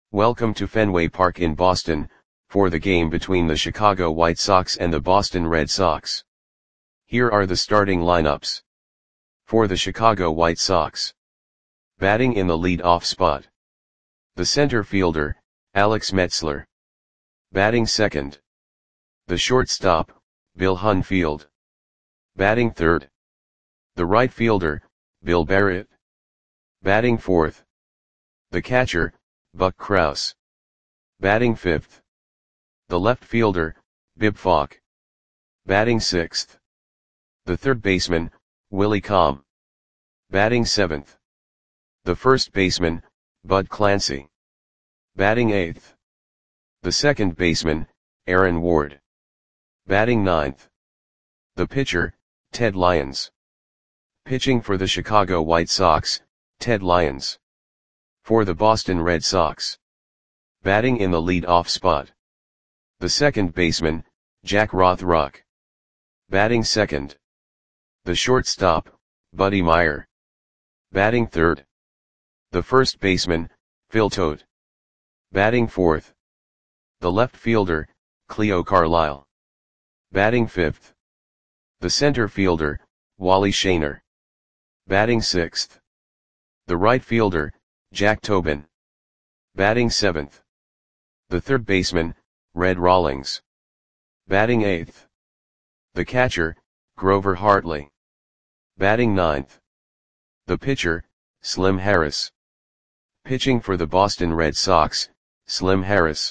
Welcome to Fenway Park in Boston, for the game between the Chicago White Sox and the Boston Red Sox. Here are the starting lineups. For the Chicago White Sox. Batting in the lead-off spot. The center fielder, Alex Metzler. Batting second. The shortstop, Bill Hunfield. Batting third. The right fielder, Bill Barrett. Batting fourth. The catcher, Buck Krause. Batting fifth. The left fielder, Bib Falk. Batting sixth. The third baseman, Willie Comm. Batting seventh. The first baseman, Bud Clancy. Batting eighth. The second baseman, Aaron Ward. Batting ninth. The pitcher, Ted Lyons. Pitching for the Chicago White Sox, Ted Lyons. For the Boston Red Sox. Batting in the lead-off spot. The second baseman, Jack Rothrock. Batting second. The shortstop, Buddy Meyer. Batting third. The first baseman, Phil Tote. Batting fourth. The left fielder, Cleo Carlisle. Batting fifth. The center fielder, Wally Shaner. Batting sixth. The right fielder, Jack Tobin. Batting seventh. The third baseman, Red Rawlings. Batting eighth. The catcher, Grover Hartley. Batting ninth. The pitcher, Slim Harris. Pitching for the Boston Red Sox, Slim Harris.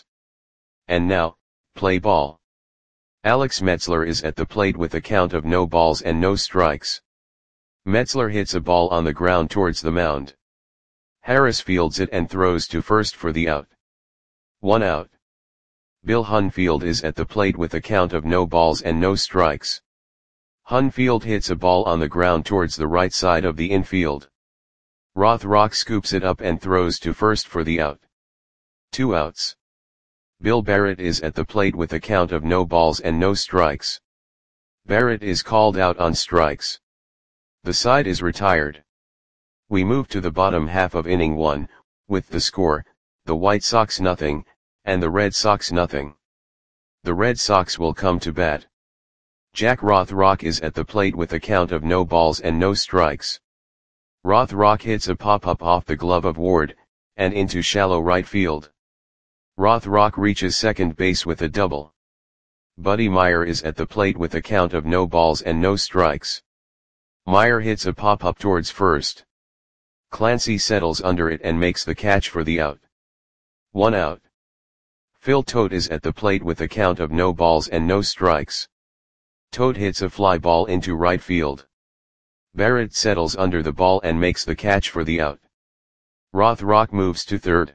And now, play ball. Alex Metzler is at the plate with a count of no balls and no strikes. Metzler hits a ball on the ground towards the mound. Harris fields it and throws to first for the out. 1 out. Bill Hunfield is at the plate with a count of no balls and no strikes. Hunfield hits a ball on the ground towards the right side of the infield. Rothrock scoops it up and throws to first for the out. 2 outs. Bill Barrett is at the plate with a count of no balls and no strikes. Barrett is called out on strikes. The side is retired. We move to the bottom half of inning 1, with the score, the White Sox nothing, and the Red Sox nothing. The Red Sox will come to bat. Jack Rothrock is at the plate with a count of no balls and no strikes. Rothrock hits a pop-up off the glove of Ward, and into shallow right field. Rothrock reaches second base with a double. Buddy Meyer is at the plate with a count of no balls and no strikes. Meyer hits a pop-up towards first. Clancy settles under it and makes the catch for the out. 1 out. Phil Tote is at the plate with a count of no balls and no strikes. Tote hits a fly ball into right field. Barrett settles under the ball and makes the catch for the out. Rothrock moves to third.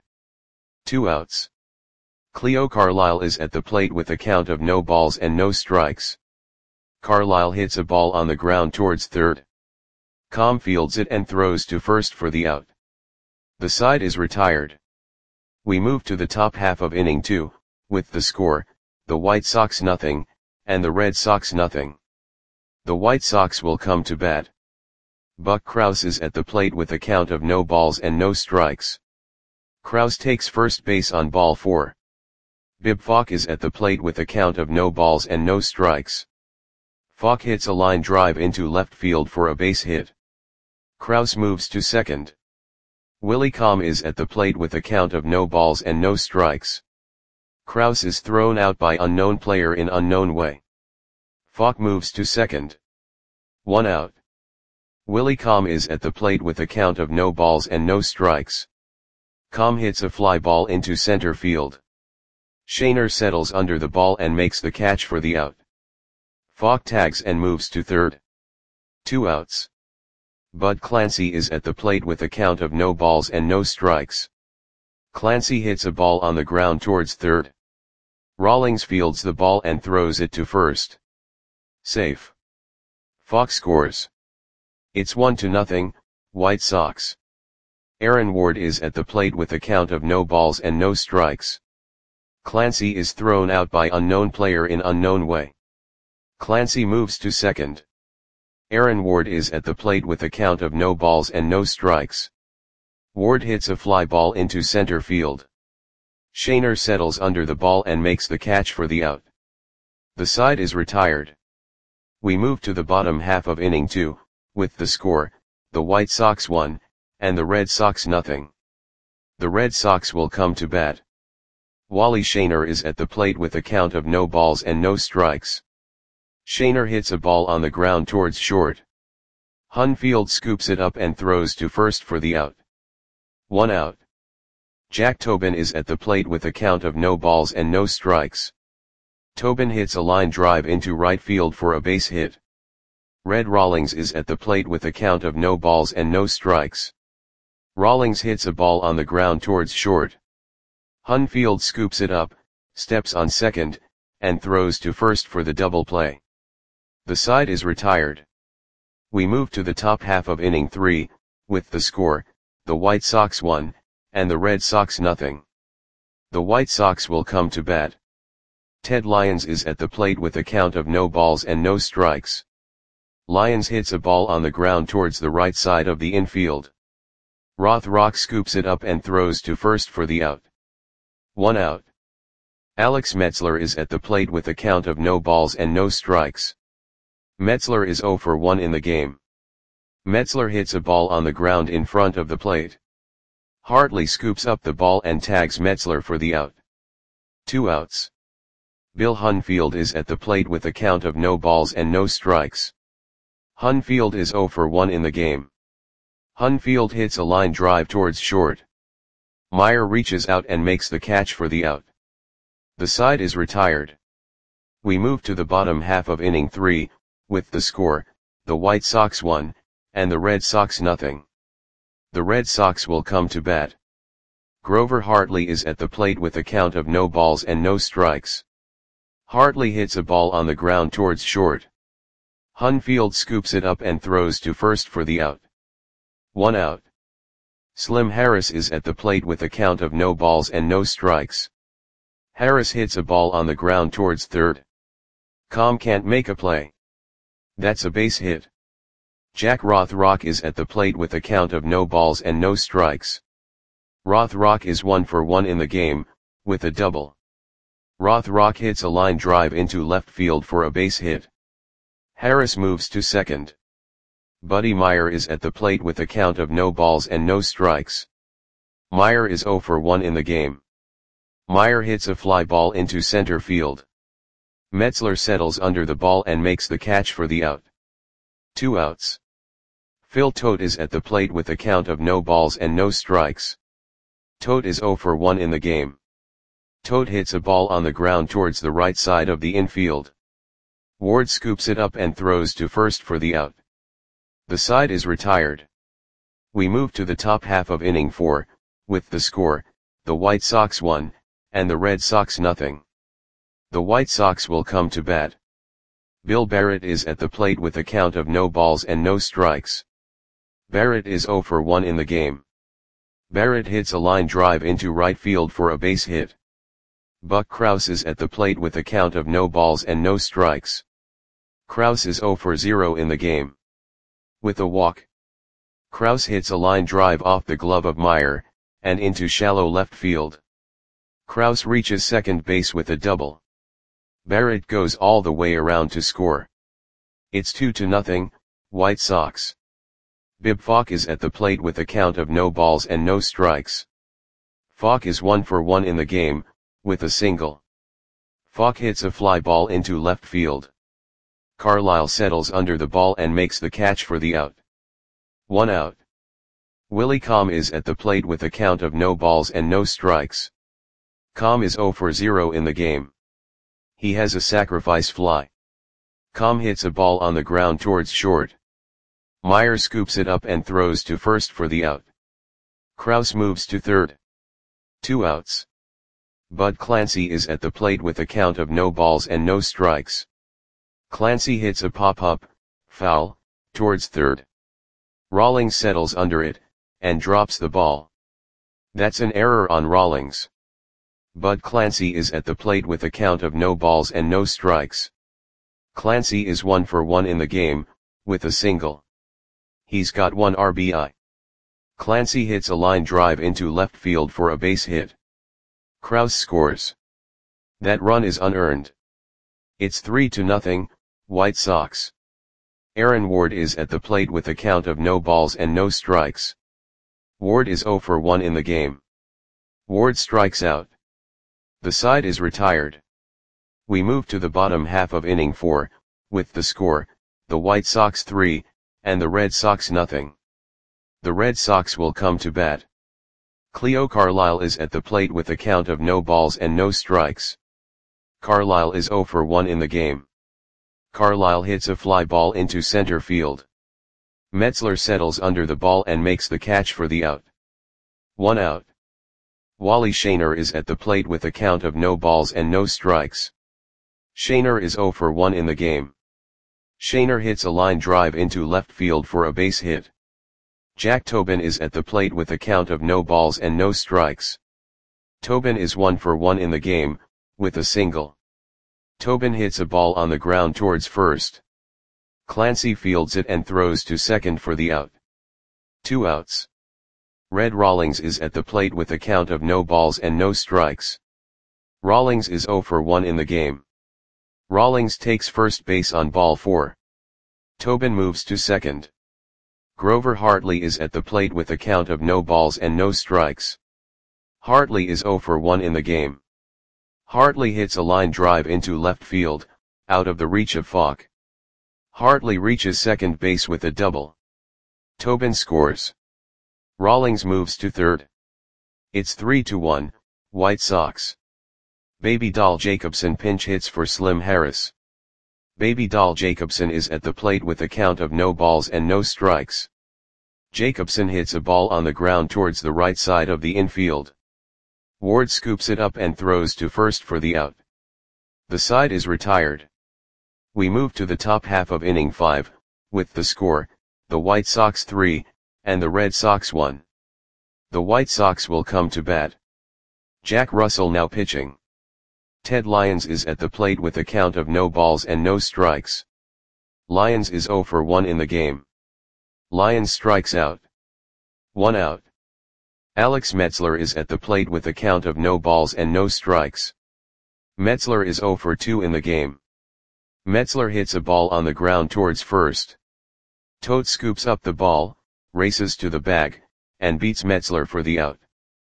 2 outs. Cleo Carlisle is at the plate with a count of no balls and no strikes. Carlisle hits a ball on the ground towards third. Comm fields it and throws to first for the out. The side is retired. We move to the top half of inning 2, with the score, the White Sox nothing, and the Red Sox nothing. The White Sox will come to bat. Buck Krause is at the plate with a count of no balls and no strikes. Krause takes first base on ball 4. Bib Falk is at the plate with a count of no balls and no strikes. Falk hits a line drive into left field for a base hit. Krause moves to second. Willie Comm is at the plate with a count of no balls and no strikes. Krause is thrown out by unknown player in unknown way. Falk moves to second. 1 out. Willie Comm is at the plate with a count of no balls and no strikes. Comm hits a fly ball into center field. Shaner settles under the ball and makes the catch for the out. Falk tags and moves to third. 2 outs. Bud Clancy is at the plate with a count of no balls and no strikes. Clancy hits a ball on the ground towards third. Rawlings fields the ball and throws it to first. Safe. Falk scores. It's 1-0, White Sox. Aaron Ward is at the plate with a count of no balls and no strikes. Clancy is thrown out by unknown player in unknown way. Clancy moves to second. Aaron Ward is at the plate with a count of no balls and no strikes. Ward hits a fly ball into center field. Shaner settles under the ball and makes the catch for the out. The side is retired. We move to the bottom half of inning 2, with the score, the White Sox 1, and the Red Sox nothing. The Red Sox will come to bat. Wally Shaner is at the plate with a count of no balls and no strikes. Shaner hits a ball on the ground towards short. Hunfield scoops it up and throws to first for the out. 1 out. Jack Tobin is at the plate with a count of no balls and no strikes. Tobin hits a line drive into right field for a base hit. Red Rawlings is at the plate with a count of no balls and no strikes. Rawlings hits a ball on the ground towards short. Hunfield scoops it up, steps on second, and throws to first for the double play. The side is retired. We move to the top half of inning 3, with the score, the White Sox 1, and the Red Sox nothing. The White Sox will come to bat. Ted Lyons is at the plate with a count of no balls and no strikes. Lyons hits a ball on the ground towards the right side of the infield. Rothrock scoops it up and throws to first for the out. 1 out. Alex Metzler is at the plate with a count of no balls and no strikes. Metzler is 0 for 1 in the game. Metzler hits a ball on the ground in front of the plate. Hartley scoops up the ball and tags Metzler for the out. 2 outs. Bill Hunfield is at the plate with a count of no balls and no strikes. Hunfield is 0 for 1 in the game. Hunfield hits a line drive towards short. Meyer reaches out and makes the catch for the out. The side is retired. We move to the bottom half of inning 3, with the score, the White Sox 1, and the Red Sox nothing. The Red Sox will come to bat. Grover Hartley is at the plate with a count of no balls and no strikes. Hartley hits a ball on the ground towards short. Hunfield scoops it up and throws to first for the out. 1 out. Slim Harris is at the plate with a count of no balls and no strikes. Harris hits a ball on the ground towards third. Com can't make a play. That's a base hit. Jack Rothrock is at the plate with a count of no balls and no strikes. Rothrock is 1 for 1 in the game, with a double. Rothrock hits a line drive into left field for a base hit. Harris moves to second. Buddy Meyer is at the plate with a count of no balls and no strikes. Meyer is 0 for 1 in the game. Meyer hits a fly ball into center field. Metzler settles under the ball and makes the catch for the out. 2 outs. Phil Tote is at the plate with a count of no balls and no strikes. Tote is 0 for 1 in the game. Tote hits a ball on the ground towards the right side of the infield. Ward scoops it up and throws to first for the out. The side is retired. We move to the top half of inning 4, with the score, the White Sox 1, and the Red Sox nothing. The White Sox will come to bat. Bill Barrett is at the plate with a count of no balls and no strikes. Barrett is 0 for 1 in the game. Barrett hits a line drive into right field for a base hit. Buck Krause is at the plate with a count of no balls and no strikes. Krause is 0 for 0 in the game. With a walk. Krause hits a line drive off the glove of Meyer, and into shallow left field. Krause reaches second base with a double. Barrett goes all the way around to score. It's 2-0, White Sox. Bib Falk is at the plate with a count of no balls and no strikes. Falk is 1 for 1 in the game, with a single. Falk hits a fly ball into left field. Carlisle settles under the ball and makes the catch for the out. 1 out. Willie Com is at the plate with a count of no balls and no strikes. Com is 0 for 0 in the game. He has a sacrifice fly. Com hits a ball on the ground towards short. Meyer scoops it up and throws to first for the out. Krause moves to third. 2 outs. Bud Clancy is at the plate with a count of no balls and no strikes. Clancy hits a pop-up, foul, towards third. Rawlings settles under it, and drops the ball. That's an error on Rawlings. Bud Clancy is at the plate with a count of no balls and no strikes. Clancy is 1 for 1 in the game, with a single. He's got 1 RBI. Clancy hits a line drive into left field for a base hit. Kraus scores. That run is unearned. It's 3-0, White Sox. Aaron Ward is at the plate with a count of no balls and no strikes. Ward is 0 for 1 in the game. Ward strikes out. The side is retired. We move to the bottom half of inning 4, with the score, the White Sox 3, and the Red Sox nothing. The Red Sox will come to bat. Cleo Carlisle is at the plate with a count of no balls and no strikes. Carlisle is 0 for 1 in the game. Carlisle hits a fly ball into center field. Metzler settles under the ball and makes the catch for the out. 1 out. Wally Shaner is at the plate with a count of no balls and no strikes. Shaner is 0 for 1 in the game. Shaner hits a line drive into left field for a base hit. Jack Tobin is at the plate with a count of no balls and no strikes. Tobin is 1 for 1 in the game, with a single. Tobin hits a ball on the ground towards first. Clancy fields it and throws to second for the out. 2 outs. Red Rawlings is at the plate with a count of no balls and no strikes. Rawlings is 0 for 1 in the game. Rawlings takes first base on ball 4. Tobin moves to second. Grover Hartley is at the plate with a count of no balls and no strikes. Hartley is 0 for 1 in the game. Hartley hits a line drive into left field, out of the reach of Falk. Hartley reaches second base with a double. Tobin scores. Rawlings moves to third. It's 3-1, White Sox. Baby Doll Jacobson pinch hits for Slim Harris. Baby Doll Jacobson is at the plate with a count of no balls and no strikes. Jacobson hits a ball on the ground towards the right side of the infield. Ward scoops it up and throws to first for the out. The side is retired. We move to the top half of inning 5, with the score, the White Sox 3, and the Red Sox 1. The White Sox will come to bat. Jack Russell now pitching. Ted Lyons is at the plate with a count of no balls and no strikes. Lyons is 0 for 1 in the game. Lyons strikes out. 1 out. Alex Metzler is at the plate with a count of no balls and no strikes. Metzler is 0 for 2 in the game. Metzler hits a ball on the ground towards first. Todt scoops up the ball, races to the bag, and beats Metzler for the out.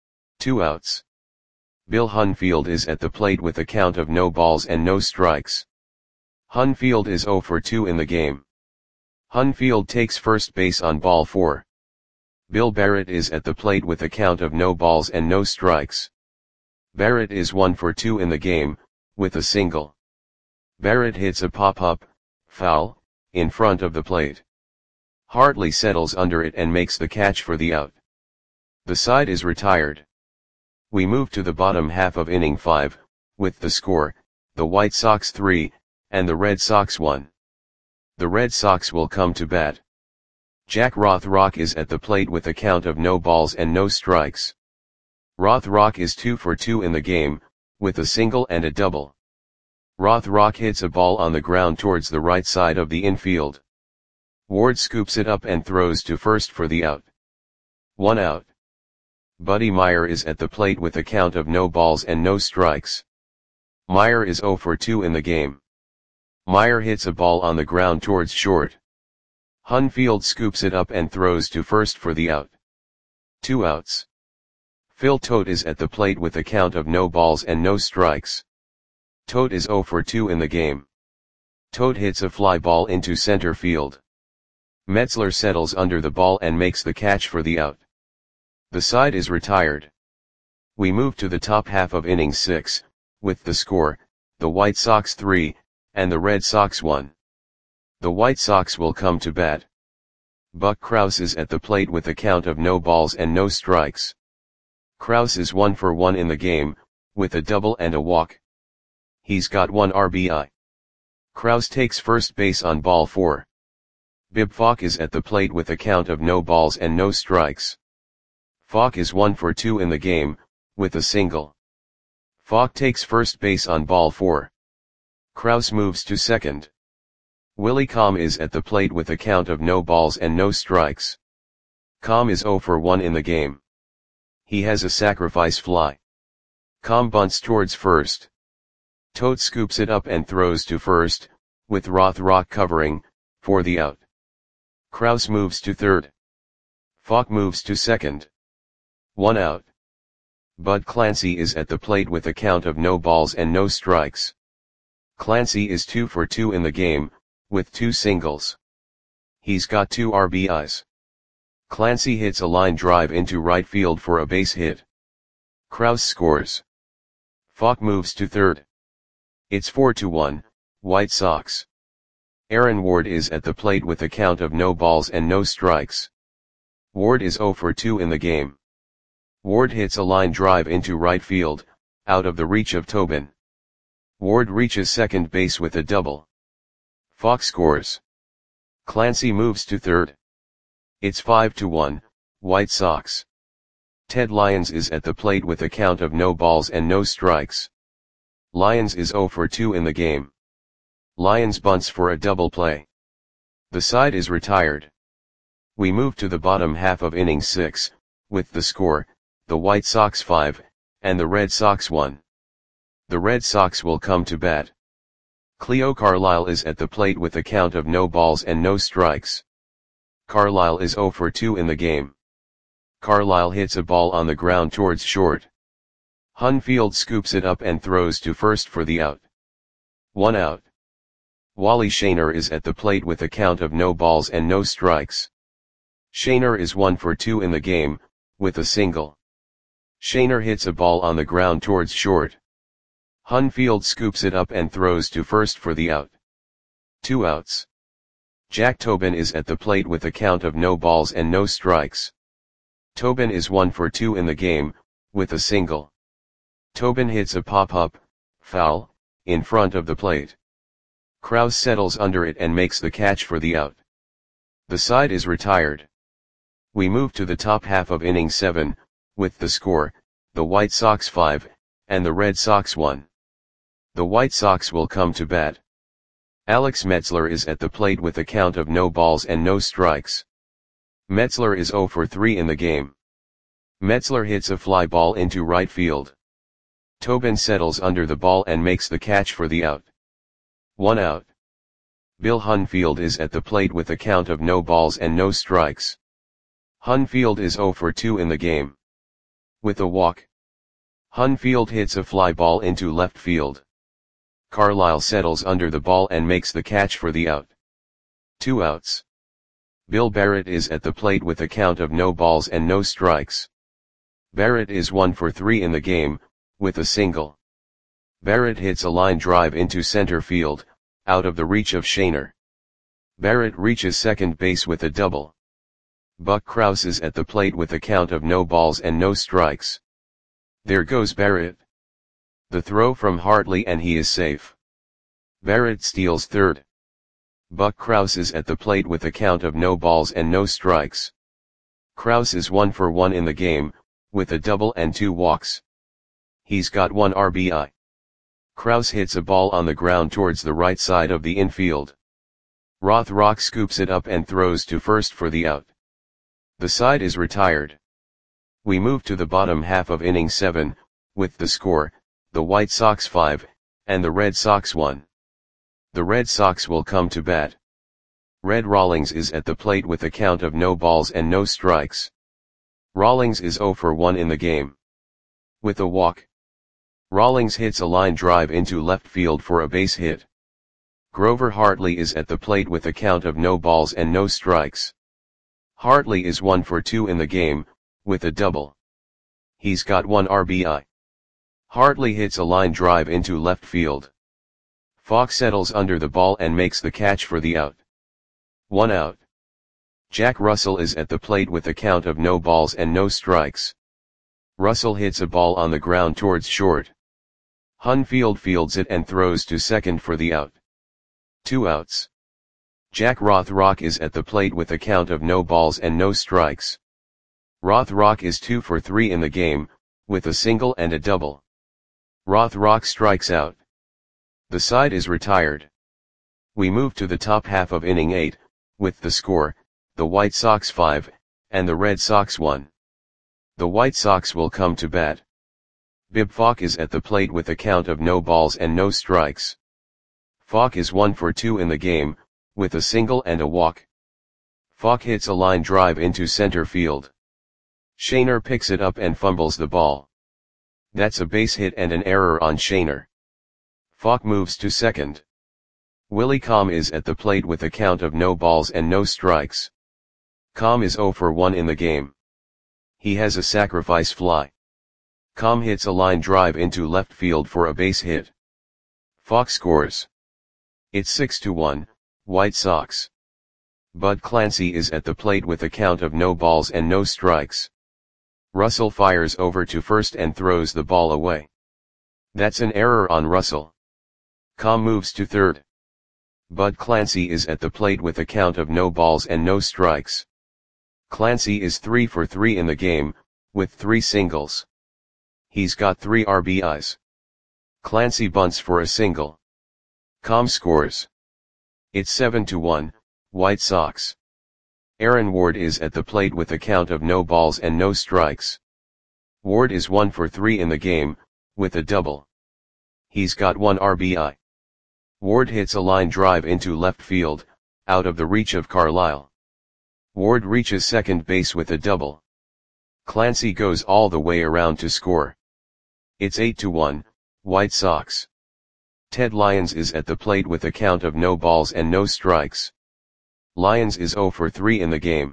2 outs. Bill Hunfield is at the plate with a count of no balls and no strikes. Hunfield is 0 for 2 in the game. Hunfield takes first base on ball 4. Bill Barrett is at the plate with a count of no balls and no strikes. Barrett is 1 for 2 in the game, with a single. Barrett hits a pop-up, foul, in front of the plate. Hartley settles under it and makes the catch for the out. The side is retired. We move to the bottom half of inning 5, with the score, the White Sox 3, and the Red Sox 1. The Red Sox will come to bat. Jack Rothrock is at the plate with a count of no balls and no strikes. Rothrock is 2 for 2 in the game, with a single and a double. Rothrock hits a ball on the ground towards the right side of the infield. Ward scoops it up and throws to first for the out. 1 out. Buddy Meyer is at the plate with a count of no balls and no strikes. Meyer is 0 for 2 in the game. Meyer hits a ball on the ground towards short. Hunfield scoops it up and throws to first for the out. 2 outs. Phil Todt is at the plate with a count of no balls and no strikes. Todt is 0 for 2 in the game. Todt hits a fly ball into center field. Metzler settles under the ball and makes the catch for the out. The side is retired. We move to the top half of inning 6, with the score, the White Sox 3, and the Red Sox 1. The White Sox will come to bat. Buck Krause is at the plate with a count of no balls and no strikes. Krause is 1 for 1 in the game, with a double and a walk. He's got 1 RBI. Krause takes first base on ball 4. Bib Falk is at the plate with a count of no balls and no strikes. Falk is 1 for 2 in the game, with a single. Falk takes first base on ball 4. Krause moves to second. Willie Comm is at the plate with a count of no balls and no strikes. Comm is 0 for 1 in the game. He has a sacrifice fly. Com bunts towards first. Tote scoops it up and throws to first, with Rothrock covering, for the out. Kraus moves to third. Falk moves to second. 1 out. Bud Clancy is at the plate with a count of no balls and no strikes. Clancy is 2 for 2 in the game, with 2 singles. He's got 2 RBIs. Clancy hits a line drive into right field for a base hit. Kraus scores. Falk moves to third. It's 4-1, White Sox. Aaron Ward is at the plate with a count of no balls and no strikes. Ward is 0 for 2 in the game. Ward hits a line drive into right field, out of the reach of Tobin. Ward reaches second base with a double. Falk scores. Clancy moves to third. It's 5-1, White Sox. Ted Lyons is at the plate with a count of no balls and no strikes. Lyons is 0 for 2 in the game. Lyons bunts for a double play. The side is retired. We move to the bottom half of inning 6, with the score, the White Sox 5, and the Red Sox 1. The Red Sox will come to bat. Cleo Carlisle is at the plate with a count of no balls and no strikes. Carlisle is 0 for 2 in the game. Carlisle hits a ball on the ground towards short. Hunfield scoops it up and throws to first for the out. 1 out. Wally Shaner is at the plate with a count of no balls and no strikes. Shaner is 1 for 2 in the game, with a single. Shaner hits a ball on the ground towards short. Hunfield scoops it up and throws to first for the out. 2 outs. Jack Tobin is at the plate with a count of no balls and no strikes. Tobin is 1 for 2 in the game, with a single. Tobin hits a pop-up, foul, in front of the plate. Kraus settles under it and makes the catch for the out. The side is retired. We move to the top half of inning 7, with the score, the White Sox 5, and the Red Sox 1. The White Sox will come to bat. Alex Metzler is at the plate with a count of no balls and no strikes. Metzler is 0 for 3 in the game. Metzler hits a fly ball into right field. Tobin settles under the ball and makes the catch for the out. 1 out. Bill Hunfield is at the plate with a count of no balls and no strikes. Hunfield is 0 for 2 in the game. With a walk. Hunfield hits a fly ball into left field. Carlisle settles under the ball and makes the catch for the out. 2 outs. Bill Barrett is at the plate with a count of no balls and no strikes. Barrett is 1 for 3 in the game, with a single. Barrett hits a line drive into center field, out of the reach of Shaner. Barrett reaches second base with a double. Buck Kraus is at the plate with a count of no balls and no strikes. There goes Barrett. The throw from Hartley and he is safe. Barrett steals third. Buck Kraus is at the plate with a count of no balls and no strikes. Kraus is 1 for 1 in the game, with a double and 2 walks. He's got 1 RBI. Kraus hits a ball on the ground towards the right side of the infield. Rothrock scoops it up and throws to first for the out. The side is retired. We move to the bottom half of inning 7, with the score, the White Sox 5, and the Red Sox 1. The Red Sox will come to bat. Red Rawlings is at the plate with a count of no balls and no strikes. Rawlings is 0 for 1 in the game. With a walk. Rawlings hits a line drive into left field for a base hit. Grover Hartley is at the plate with a count of no balls and no strikes. Hartley is 1 for 2 in the game, with a double. He's got 1 RBI. Hartley hits a line drive into left field. Falk settles under the ball and makes the catch for the out. 1 out. Jack Russell is at the plate with a count of no balls and no strikes. Russell hits a ball on the ground towards short. Hunfield fields it and throws to second for the out. 2 outs. Jack Rothrock is at the plate with a count of no balls and no strikes. Rothrock is 2 for 3 in the game, with a single and a double. Rothrock strikes out. The side is retired. We move to the top half of inning 8, with the score, the White Sox 5, and the Red Sox 1. The White Sox will come to bat. Bibb Falk is at the plate with a count of no balls and no strikes. Falk is 1 for 2 in the game, with a single and a walk. Falk hits a line drive into center field. Shaner picks it up and fumbles the ball. That's a base hit and an error on Shaner. Falk moves to second. Willie Comm is at the plate with a count of no balls and no strikes. Comm is 0 for 1 in the game. He has a sacrifice fly. Comm hits a line drive into left field for a base hit. Falk scores. It's 6-1, White Sox. Bud Clancy is at the plate with a count of no balls and no strikes. Russell fires over to first and throws the ball away. That's an error on Russell. Comm moves to third. Bud Clancy is at the plate with a count of no balls and no strikes. Clancy is 3 for 3 in the game, with 3 singles. He's got 3 RBIs. Clancy bunts for a single. Comm scores. It's 7-1, White Sox. Aaron Ward is at the plate with a count of no balls and no strikes. Ward is 1 for 3 in the game, with a double. He's got 1 RBI. Ward hits a line drive into left field, out of the reach of Carlisle. Ward reaches second base with a double. Clancy goes all the way around to score. It's 8-1, White Sox. Ted Lyons is at the plate with a count of no balls and no strikes. Lyons is 0 for 3 in the game.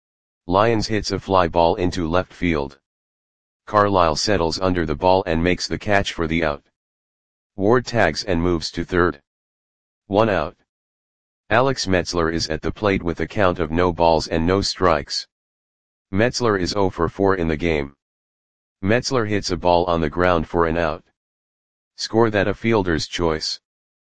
Lyons hits a fly ball into left field. Carlisle settles under the ball and makes the catch for the out. Ward tags and moves to third. 1 out. Alex Metzler is at the plate with a count of no balls and no strikes. Metzler is 0 for 4 in the game. Metzler hits a ball on the ground for an out. Score that a fielder's choice.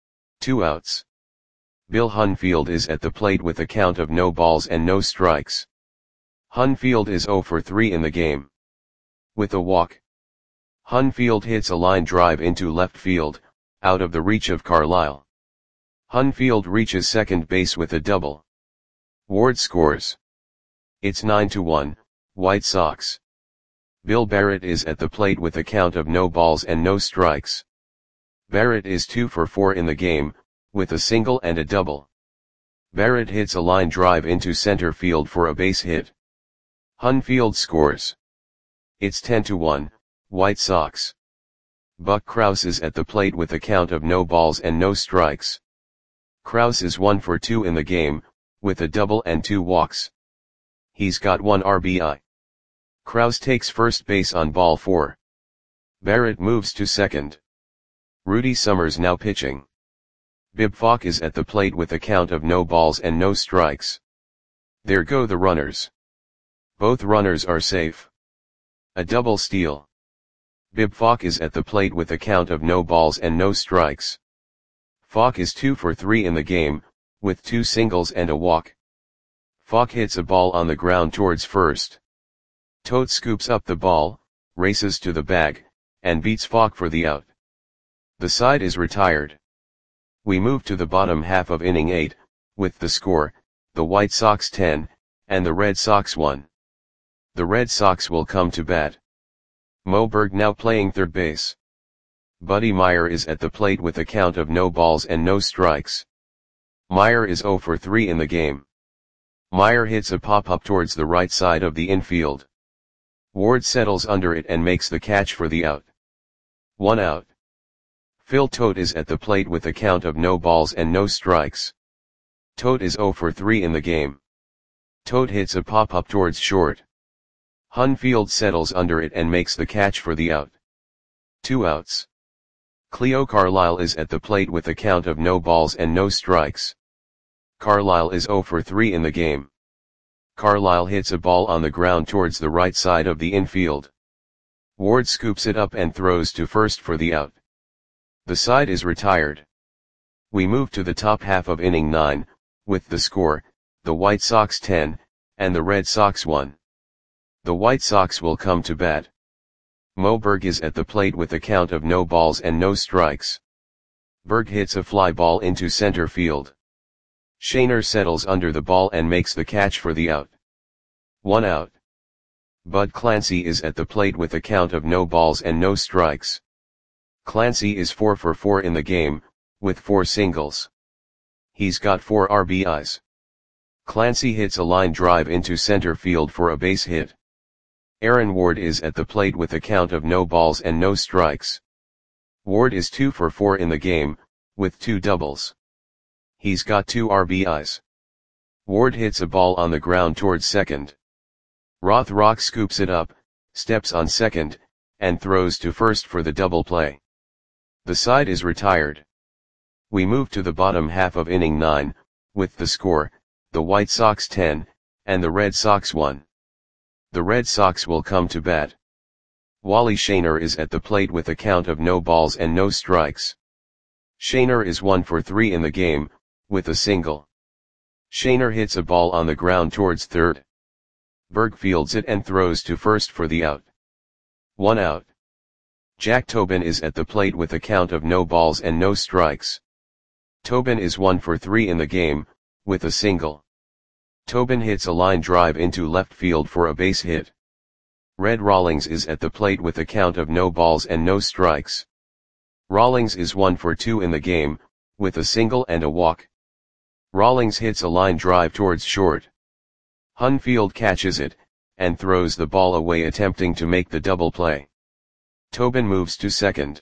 2 outs. Bill Hunfield is at the plate with a count of no balls and no strikes. Hunfield is 0 for 3 in the game. With a walk. Hunfield hits a line drive into left field, out of the reach of Carlisle. Hunfield reaches second base with a double. Ward scores. It's 9-1, White Sox. Bill Barrett is at the plate with a count of no balls and no strikes. Barrett is 2 for 4 in the game, with a single and a double. Barrett hits a line drive into center field for a base hit. Hunfield scores. It's 10-1, White Sox. Buck Krause is at the plate with a count of no balls and no strikes. Krause is 1 for 2 in the game, with a double and 2 walks. He's got 1 RBI. Krause takes first base on ball 4. Barrett moves to second. Rudy Summers now pitching. Bibb Falk is at the plate with a count of no balls and no strikes. There go the runners. Both runners are safe. A double steal. Bibb Falk is at the plate with a count of no balls and no strikes. Falk is 2 for 3 in the game, with 2 singles and a walk. Falk hits a ball on the ground towards first. Tote scoops up the ball, races to the bag, and beats Falk for the out. The side is retired. We move to the bottom half of inning 8, with the score, the White Sox 10, and the Red Sox 1. The Red Sox will come to bat. Moberg now playing third base. Buddy Meyer is at the plate with a count of no balls and no strikes. Meyer is 0 for 3 in the game. Meyer hits a pop-up towards the right side of the infield. Ward settles under it and makes the catch for the out. 1 out. Phil Tote is at the plate with a count of no balls and no strikes. Tote is 0 for 3 in the game. Tote hits a pop-up towards short. Hunfield settles under it and makes the catch for the out. 2 outs. Cleo Carlisle is at the plate with a count of no balls and no strikes. Carlisle is 0 for 3 in the game. Carlisle hits a ball on the ground towards the right side of the infield. Ward scoops it up and throws to first for the out. The side is retired. We move to the top half of inning 9, with the score, the White Sox 10, and the Red Sox 1. The White Sox will come to bat. Moberg is at the plate with a count of no balls and no strikes. Berg hits a fly ball into center field. Shaner settles under the ball and makes the catch for the out. 1 out. Bud Clancy is at the plate with a count of no balls and no strikes. Clancy is 4 for 4 in the game, with 4 singles. He's got 4 RBIs. Clancy hits a line drive into center field for a base hit. Aaron Ward is at the plate with a count of no balls and no strikes. Ward is 2 for 4 in the game, with 2 doubles. He's got 2 RBIs. Ward hits a ball on the ground towards second. Rothrock scoops it up, steps on second, and throws to first for the double play. The side is retired. We move to the bottom half of inning 9, with the score, the White Sox 10, and the Red Sox 1. The Red Sox will come to bat. Wally Shaner is at the plate with a count of no balls and no strikes. Shaner is 1 for 3 in the game, with a single. Shaner hits a ball on the ground towards third. Berg fields it and throws to first for the out. 1 out. Jack Tobin is at the plate with a count of no balls and no strikes. Tobin is 1 for 3 in the game, with a single. Tobin hits a line drive into left field for a base hit. Red Rawlings is at the plate with a count of no balls and no strikes. Rawlings is 1 for 2 in the game, with a single and a walk. Rawlings hits a line drive towards short. Hunfield catches it, and throws the ball away attempting to make the double play. Tobin moves to second.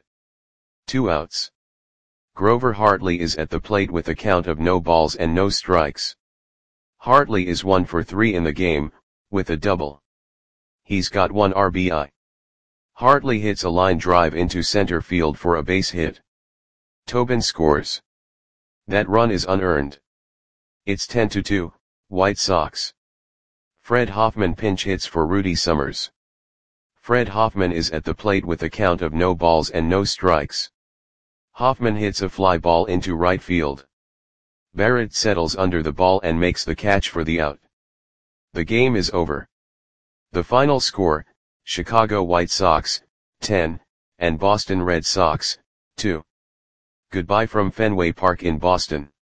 2 outs. Grover Hartley is at the plate with a count of no balls and no strikes. Hartley is 1 for 3 in the game, with a double. He's got 1 RBI. Hartley hits a line drive into center field for a base hit. Tobin scores. That run is unearned. It's 10-2, White Sox. Fred Hoffman pinch hits for Rudy Summers. Fred Hoffman is at the plate with a count of no balls and no strikes. Hoffman hits a fly ball into right field. Barrett settles under the ball and makes the catch for the out. The game is over. The final score, Chicago White Sox, 10, and Boston Red Sox, 2. Goodbye from Fenway Park in Boston.